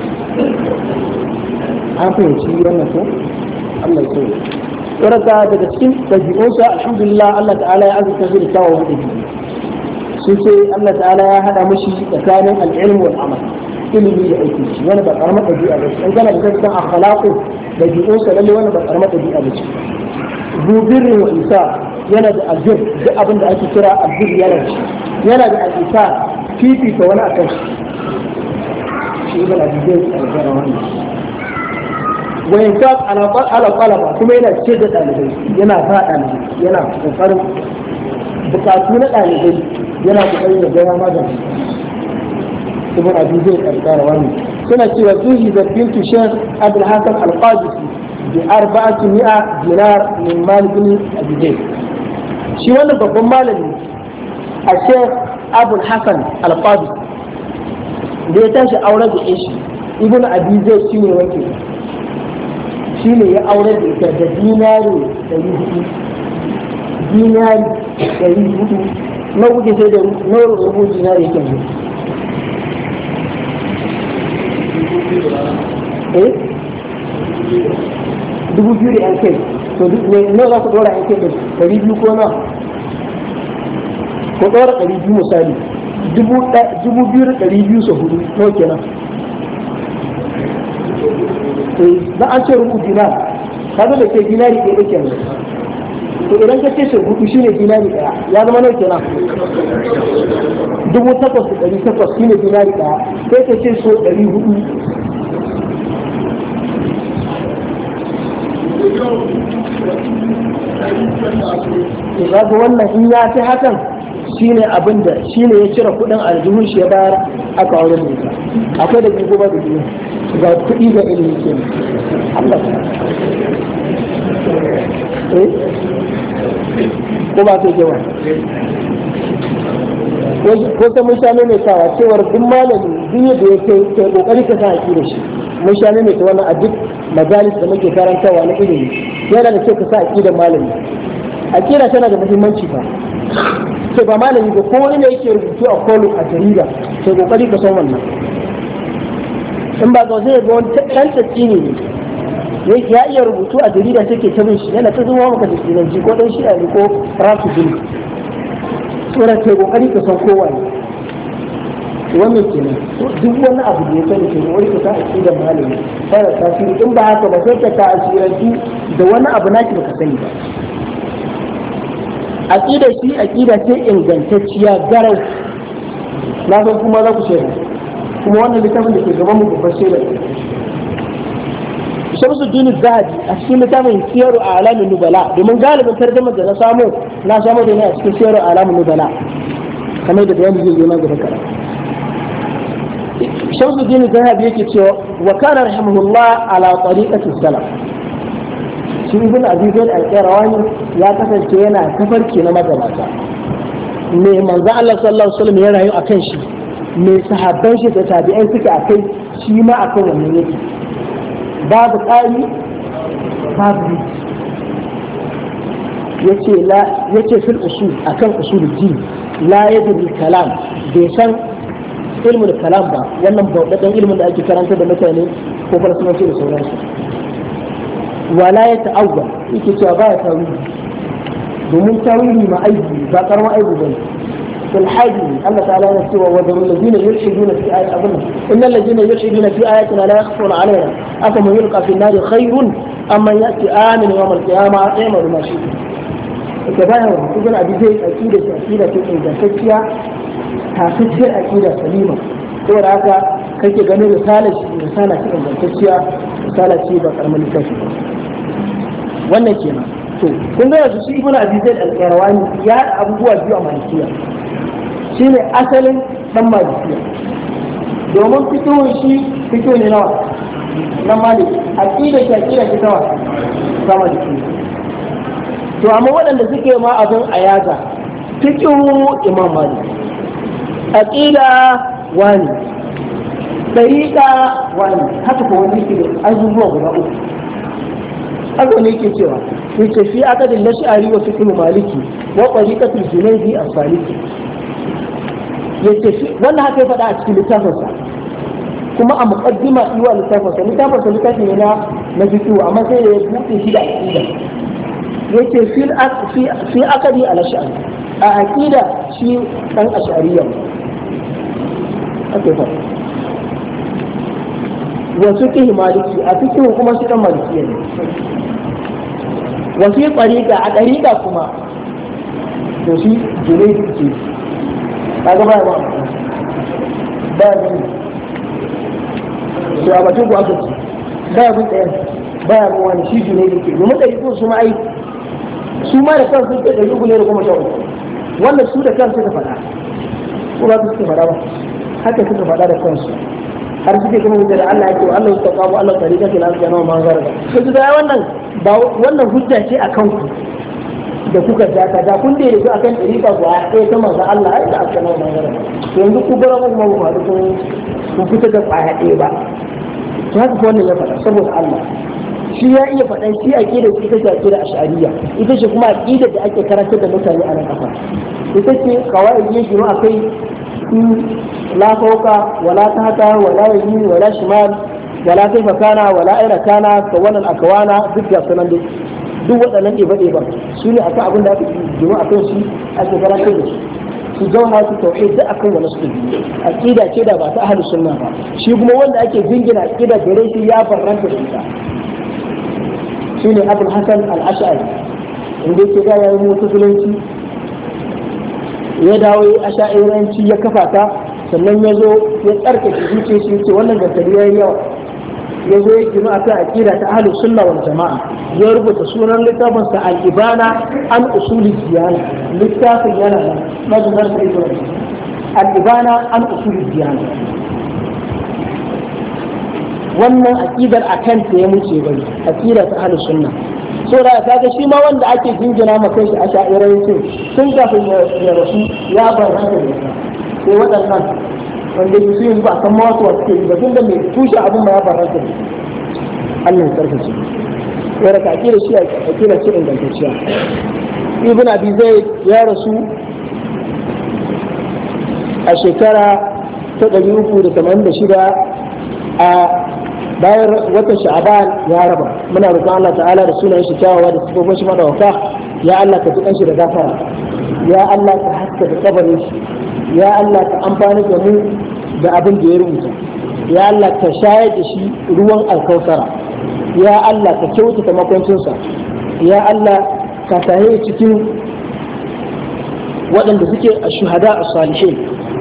an fahimci wannan ko Allah ya so tsoraka daga cikin ɗabi'unsa alhamdulillah Allah ta'ala ya azurta shi da kyawawan ɗabi'u sun ce Allah ta'ala ya haɗa mashi tsakanin al'ilm wal amal ilimi da aiki shi wani ba karamar ɗabi'a ba ce in kana da dukkan akhlaqu ɗabi'unsa lalle wani ba karamar ɗabi'a ba ce zubirrin wa isa yana da albir duk abin da ake kira albir yana da yana da al'isa fifita wani akan shi shi ibn abi zayd al-qayrawani wa infaq ala ala talaba kuma yana ce da dalibai yana fa dalibai yana kokarin bukatu na dalibai yana kokarin da gaya magani ibn abi zayd al-qayrawani suna cewa zuhi da bintu shaykh abdul hasan al-qadisi bi arba'ati mi'a dinar min mal bin abi zayd shi wannan babban malami a shaykh abdul hasan al-qadisi da ya tashi auren da shi ibn abi zayd shine wake shi ne ya aure da ita da dinari ɗari hudu dinari ɗari hudu na kuke sai da na rubu dinari yake ne eh dubu biyu da yan kai to na za ku ɗora yan kai ɗari biyu ko na ko ɗora ɗari biyu misali dubu biyu da ɗari biyu sau hudu nawa kenan da an ce rubu dinar kaga da ke dinari ɗaya ɗaya kenan to idan ka ce sau hudu shine dinari ɗaya ya zama nawa kenan dubu takwas da ɗari takwas shine dinari ɗaya sai ka ce so ɗari hudu to kaga wannan in ya fi hakan shine abin da shine ya cire kuɗin aljihun shi ya bayar aka aure da ita akwai da biyu ba da biyu ga kuɗi ga ilimi ke Allah eh ko ba ta jawa ko ta mun shane mai sawa cewar duk malami duk da yake kai kokari ka sa aki da shi mun shane mai ta wannan a duk majalis da muke karantawa na ilimi yana da kyau ka sa aki da malami akida tana da muhimmanci fa sai ba malami ba ko wani ne yake rubutu a kolum a jarida sai kokari ka san wannan in ba ga zai ga wani ɗan tsatsi ne ya iya rubutu a jarida sai ke tabin shi yana ta zuwa maka da sinanci ko dan shi'a ne ko rasu jini tsoron kai kokari ka san kowa ne wannan kenan duk wani abu da ya sani ke wani ka sa aqidar malami fara tasiri in ba haka ba sai ka ta asirantu da wani abu naki baka sani ba aqida shi aqida ce ingantacciya garau na san kuma za ku shaida kuma wannan littafin da ke gaban mu babbar shaida shamsu dini zahabi a cikin littafin siyaru a alamin nubala domin galibin tarjamar da na samu na samu da ne a cikin siyaru a alamin nubala kamar da bayani zai yi na gaba kara shamsu dini zahabi yake cewa wa kana rahimahullah ala tariqati salaf shi ibn abi zaid al-qayrawani ya kasance yana tafarki na magabata me manzo Allah sallallahu alaihi wasallam ya rayu akan shi me sahabban shi da tabi'ai suke akai shi ma akan wannan yake babu ƙari babu yace la yace fil usul akan usul din la yadri kalam bai san ilmul kalam ba wannan bauɗaɗɗen ilmin da ake karanta da mutane ko falsafanci da sauransu wala ya ta'awwa yake cewa ba ya tawili domin tawili ma aibu ba karamin aibu bane الحاج الله تعالى يقول وذروا الذين يلحدون في آيات أظن إن الذين يلحدون في آياتنا لا يخفون علينا أفمن يلقى في النار خير أم من يأتي آمن يوم القيامة يعمل ما شئ تباهوا ابن أبي زيد أكيدة أكيدة إذا فتيا تفتيا أكيدة سليمة هو هذا كيف جميل رسالة رسالة إذا فتيا رسالة سيبة كرمال كافي wannan kenan to kun ga yanzu shi ibnu abi zaid al-qayrawani ya abubuwa biyu a malikiya shine asalin dan malikiya domin fitowar shi fito ne nawa na malik aqida shi aqida shi nawa ta malikiya to amma waɗanda suke ma abin ayaza fikihu imam malik aqida wani dariqa wani haka ko wani ke azuzuwa guda uku haka ne yake cewa yake fi akadin lash'ari wa fiqh maliki wa tariqatul junaydi as-saliki yace wannan haka ya faɗa a cikin littafinsa kuma a muqaddima iwa littafinsa littafinsa littafi ne na na fiqh amma sai ya buɗe shi da aqida yace fil fi fi akadi al-ash'ari a aqida shi dan ash'ariyya ake faɗa wa fiqh maliki a fiqh kuma shi dan malikiya ne wa fi tariqa a tariqa kuma to shi junaydi ce kaga ba ba ba ne to a batun ku aka ce ba bin ɗayan ba ya wani shi junaydi ke domin ɗariƙun su ma ai su ma da kansu ke ɗari uku ne da kuma sha uku wannan su da kansu suka faɗa ko ba su suka faɗa ba haka suka faɗa da kansu har suke kuma hujja da Allah yake wa Allah ya kawo Allah tariqa ke lafiya nawa man garga sai da wannan ba wannan hujja ce akan ku da kuka daka da kun da yake akan tariqa ku a sai ta manzo Allah ai da aka nawa man garga yanzu ku bara mu mu faɗi kun kun fita da kwaya ɗaya ba to haka ko wannan ya faɗa saboda Allah shi ya iya faɗan shi aqida shi ita ce aqida ash'ariyya ita ce kuma aqida da ake karantar da mutane a nan kafa ita ce kawai yin shi ma akai لا فوق ولا تحت ولا يمين ولا شمال ولا كيف كان ولا أين كان كون الأكوان ضد سنن duk waɗannan ɗeba-ɗeba su ne akan abin da aka jima a kan shi ake karantar da su su zauna su tauhid da akan wani su aqida ce da ba ta ahlus sunna ba shi kuma wanda ake jingina aqida gare shi ya farranta da ita shine Abul Hasan al-Ash'ari inda yake ga yayin mutulanci ya dawo ash'ariyanci ya kafa ta sannan ya zo ya tsarkake zuciya shi ce wannan gantari ya yi yawa ya zo ya gina a kan aƙida ta ahlus sunna wal jama'a ya rubuta sunan littafin sa al-ibana an usuli diyana littafin yana nan mazunar sa ibn al-ibana an usuli diyana wannan aqidar akan ta ya muce bari aqida ta ahlus sunna so da kaga shi ma wanda ake jingina maka shi a sha'irai sun kafin ya rasu ya bar haka da sai waɗannan wanda su yi ba san ma wasu wasu ke yi ba tun da mai tushe abin ma ya bar haka Allah ya sarkace ya raka akira shi akira ce ingantacciya ibn abi zaid ya rasu a shekara ta ɗari uku da tamanin da shida a bayan watan sha'aban ya raba. Muna roƙon Allah ta'ala da sunayen shi kyawawa da sifofin shi madawaka, ya Allah ka ji shi da gafara, ya Allah ka haska da kabarin shi, ya Allah ka amfani da mu da abin da ya rubuta, ya Allah ka shayar da shi ruwan alkausara, ya Allah ka kyautata makwancinsa, ya Allah ka sahe cikin waɗanda suke a shuhada a salihin.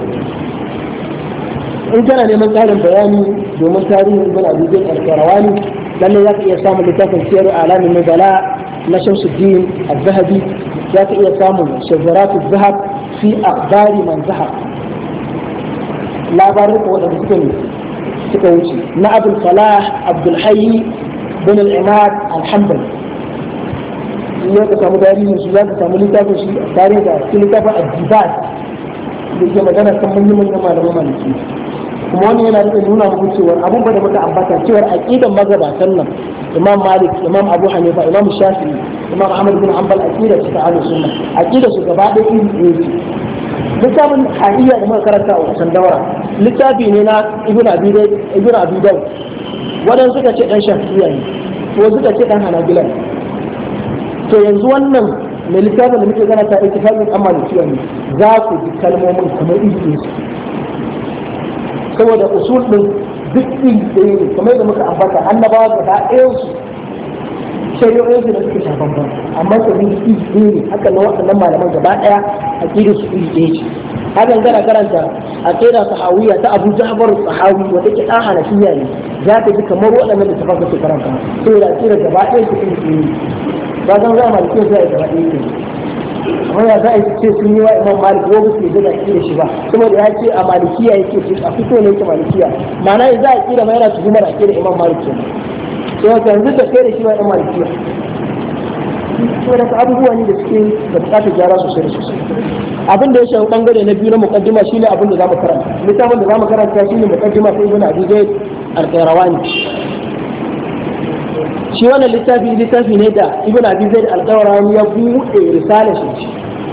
In kana neman ƙarin bayani domin tarihin ibn abi zaid al-qarawani, lalle za ka iya samun littafin siyar alamin nubala na shamsuddin al-zahabi, za ka iya samun shazarat al-zahab fi akhbari man zahab, labarin ko waɗanda suka ne suka wuce na abul falah abdul hayy bin al-imad al-hanbali. ya ka samu tarihin shi, za ka samu littafin shi tare da cikin littafin al-jibat da ke magana kan manyan manyan malaman maliki. Kuma wani yana da nuna muku cewa abubuwa da muka ambata cewar aqidan magabatan nan, Imam Malik, Imam Abu Hanifa, Imam Shafi'i, Imam Ahmad bin Hanbal, aqida su ta ahlus sunna, aqida su gaba ɗaya iri ɗaya ce. Littafin Hadiya da muka karanta a wasan daura littafi ne na Ibn Abi Ibn Abi Dawud, wadan suka ce dan Shafi'iyya ne ko suka ce dan Hanabila. To yanzu wannan mai littafin da muke gana ta ittifaqin amma da ciwon ne, za ku ji kalmomin kamar iri su, saboda usul din duk iri ɗaya ne, kamar da muka ambata annabawa gaba ɗayan su shari'o'in su da suke shafan ban, amma su iri iri ɗaya ne. Haka na waɗannan malaman gaba ɗaya a ƙirin su iri ɗaya ce. Hakan kana karanta a ƙira sahawiyya ta Abu Ja'far sahawi wata ke ɗan hanafiya ne, za ka ji kamar waɗannan da tafaka su karanta, saboda a ƙira gaba ɗaya su iri ɗaya ne. Ba zan za a malikin sai gaba ɗaya ne. Amma ya za a yi ce sun yi wa Imam Malik ko su yi da da shi ba, saboda ya ce a malikiya yake ce a fito ne yake malikiya, ma'ana ya za a kira ma yana tuhumar a kira Imam Malik kenan. Sai wata yanzu ta kai da shi wa Imam Malikiya. Saboda ka abubuwa ne da suke da bukatar gyara sosai da sosai. Abin da ya shafi bangare na biyu na muqaddima shine abin da zamu karanta. Littafin da zamu karanta shine muqaddima sai Ibn Abi Zaid al-Qayrawani. Shi wannan littafi littafi ne da Ibn Abi Zaid al-Qayrawani ya buɗe risalar shi.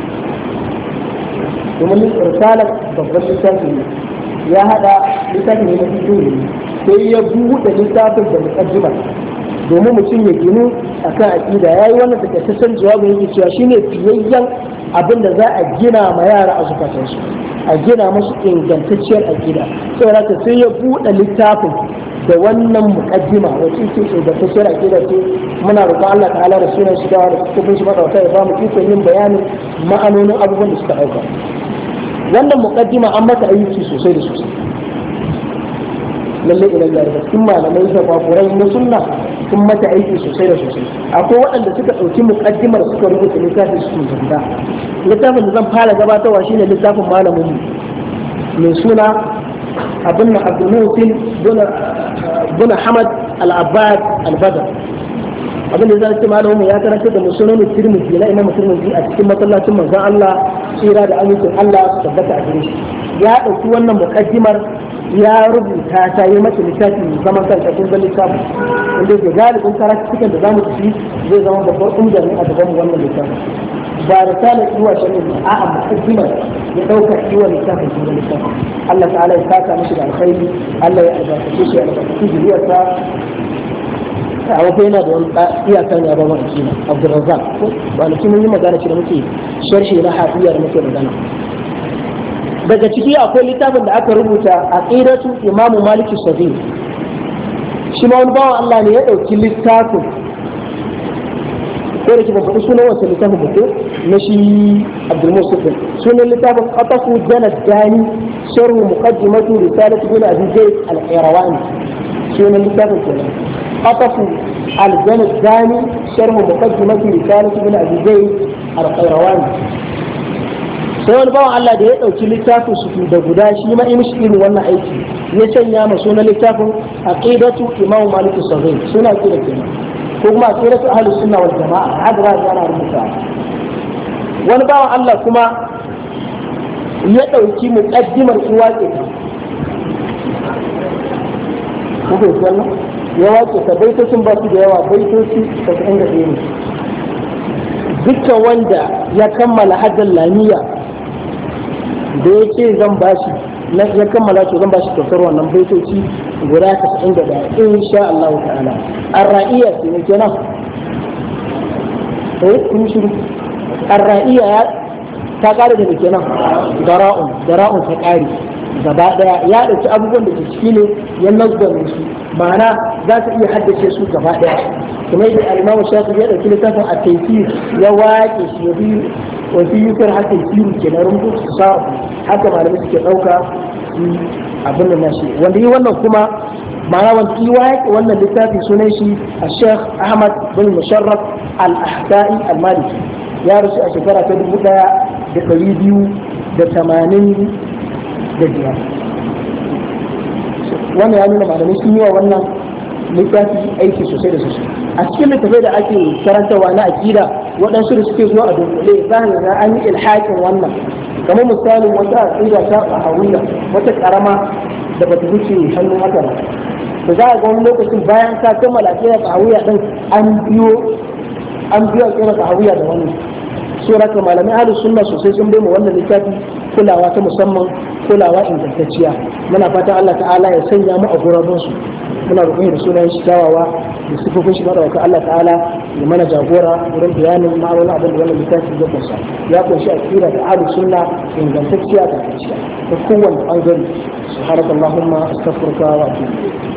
Domin risalar babban littafi ne, ya hada littafi ne na bidiyo ne, sai ya buɗe littafin da muqaddima domin mutum ya ginu akan aqida. Yayi wannan takaitaccen jawabin yake cewa shine fiyayyen abin da za a gina ma yara a zukatansu, a gina musu ingantacciyar aqida. Saboda haka sai ya buɗe littafin da wannan muqaddima wacce ce ingantacciyar aqida ce. Muna roƙon Allah ta'ala da sunan shi da cikin shi madauka ya ba mu ikon yin bayanin ma'anonin abubuwan da suka dauka. Wannan muqaddima an mata ayyuki sosai da sosai, lalle idan da cikin malamai da kwakurai na sunna sun mata aiki sosai da sosai. Akwai waɗanda suka ɗauki muƙaddimar suka rubuta littafin su zanda. Littafin da zan fara gabatarwa shine littafin malamin mai suna abin na Abdul Muhsin bin Hamad al-Abbad al-Badr. Abin da zan ce malamin ya karanta da musulmi Tirmidhi na Imam Tirmidhi a cikin masallacin manzon Allah, tsira da amincin Allah su tabbata a gare shi. Ya ɗauki wannan muƙaddimar ya rubuta ta yi mata littafi mai zaman kanta kun zan littafi wanda ke galibin karatukan da za mu tafi zai zama babbar umar ne a gaban wannan littafi. Ba da tsarin iwa shi ne a a mukaddimar ya ɗauka iwa littafin kun zan littafi. Allah ta'ala ya saka mishi da alkhairi, Allah ya albarkace shi, ya albarkace zuriyarsa. A wafa yana da wani iyaka ne a baban akina Abdulrazzaq ko ba na mun yi magana ce da muke sharhi na hadiyar muke magana. Daga ciki akwai littafin da aka rubuta aqidatu Imam Malik as-Saghir. Shi ma wani bawan Allah ne ya dauki littafin, ko da ke babban sunan wata littafin ba ko na shi Abdul Musa. Sunan littafin Qatafu Janad Dani sharh muqaddimatu risalat ibn Abi Zayd al-Qayrawani. Sunan littafin kenan Qatafu al-Janad Dani sharh muqaddimatu risalat ibn Abi Zayd al-Qayrawani. Sai wani bawan Allah da ya ɗauki littafin su da guda shi ma mishi irin wannan aiki ya sanya ma sunan littafin aqidatu Imam Malik as-Saghir, suna aqida kenan, ko kuma aqidatu ahlus sunna wal jamaa. Haka za a rubuta. Wani bawan Allah kuma ya ɗauki muqaddimar iwaƙe ta, ko bai wannan ya waƙe ta baitocin ba su da yawa, baitoci saba'in da ɗaya ne. Dukkan wanda ya kammala haddan lamiya da ya ce zan bashi na ya kammala to zan bashi kyautar wannan baitoci guda tasa'in da ɗaya insha Allah ta'ala. Ar-ra'iya ce ne kenan eh kun shiru. Ar-ra'iya ta kare da kenan dara'un dara'un ta kare gaba daya ya dauki abubuwan da ke ciki ne ya nazgame su ma'ana za ta iya haddace su gaba daya kuma yadda al-Imam Shafi'i ya dauki littafin at-Taysir ya waƙe shi ya bi wa fi yukar haka yasiru kenan rumbu su sa haka malamai suke dauka su abin da nashi wanda yi wannan kuma ma'ana wanda yi waƙe wannan littafi sunan shi Sheikh Ahmad bin Musharraf al-Ahsa'i al-Maliki ya rasu a shekara ta dubu ɗaya da ɗari biyu da tamanin da biyar. Wannan ya nuna malamai sun yi wa wannan littafi aiki sosai da sosai. A cikin littafai da ake karantarwa na akida waɗansu da suke zuwa a dunkule za a ga an yi ilhakin wannan kamar misalin wata akida ta ahawiyya wata karama da bata wuce hannu haka ba. Da za a ga wani lokacin bayan ka kammala akida ahawiyya din an biyo an biyo akida ahawiyya da wannan. Sura ka malamai ahlus sunna sosai sun bai mu wannan littafi kulawa ta musamman kulawa ingantacciya muna fatan Allah ta'ala ya sanya mu a gurabun su muna roƙon da sunan shi tawawa da sifofin shi madawaka Allah ta'ala ya mana jagora wurin bayanin ma'anonin abin da wannan littafi ya kunsa ya kunshi akida da ahlus sunna ingantacciya da tacciya da kowanne bangare subhanakallahumma astaghfiruka wa atubu